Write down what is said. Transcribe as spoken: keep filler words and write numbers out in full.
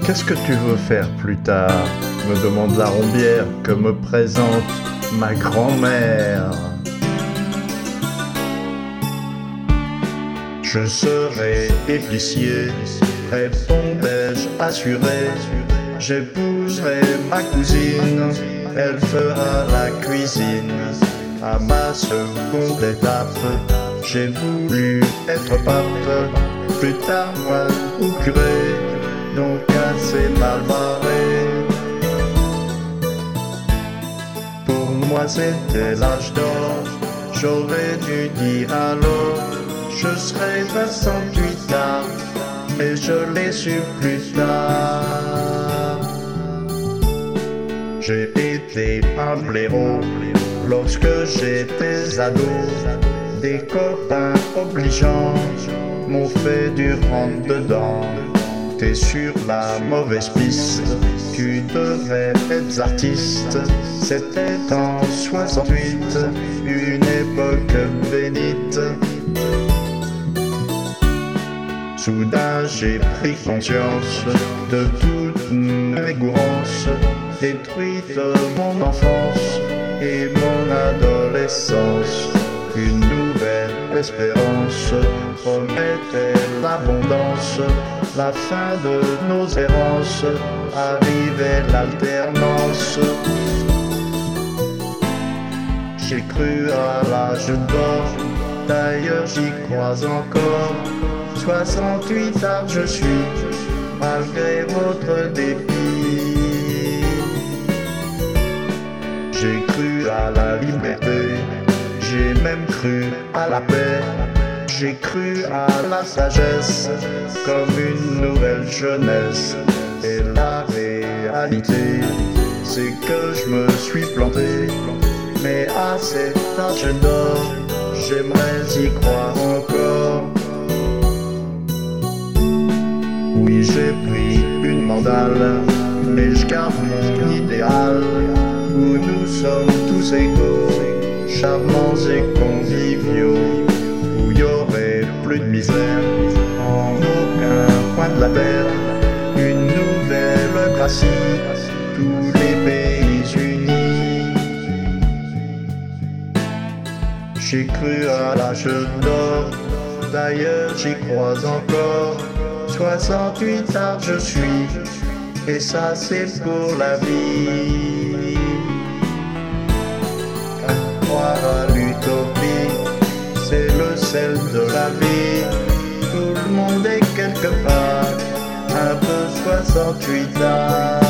Qu'est-ce que tu veux faire plus tard? Me demande la rombière que me présente ma grand-mère. Je serai épicier, répondais-je assuré. J'épouserai ma cousine, elle fera la cuisine. À ma seconde étape, j'ai voulu être pape. Plus tard, moi ou curé, donc assez mal barré. Pour moi c'était l'âge d'or, j'aurais dû dire alors je serai soixante-huit ans, mais je l'ai su plus tard. J'ai été un blaireau lorsque j'étais ado. Des copains obligeants m'ont fait du rentre-dedans. T'es sur la mauvaise piste, tu devrais être artiste. C'était en soixante-huit, une époque bénite. Soudain j'ai pris conscience de toute mes gourances, détruite mon enfance et mon adolescence. Une nouvelle espérance promettait l'abondance. La fin de nos errances, arrivait l'alternance. J'ai cru à l'âge d'or, d'ailleurs j'y crois encore. soixante-huit ans je suis, malgré votre dépit. J'ai cru à la liberté, j'ai même cru à la paix. J'ai cru à la sagesse, comme une nouvelle jeunesse. Et la réalité, c'est que je me suis planté. Mais à cet âge d'or, j'aimerais y croire encore. Oui, j'ai pris une mandale, mais je garde mon idéal, où nous sommes tous égaux, charmants et conviviaux, où il y aurait plus de misère en aucun coin de la terre. Une nouvelle Gracie, tous les pays unis. J'ai cru à l'âge d'or, d'ailleurs j'y crois encore. soixante-huit ans je suis, et ça c'est pour la vie. À croire à l'utopie, c'est le sel de la vie. Tout le monde est quelque part, un peu soixante-huit ans.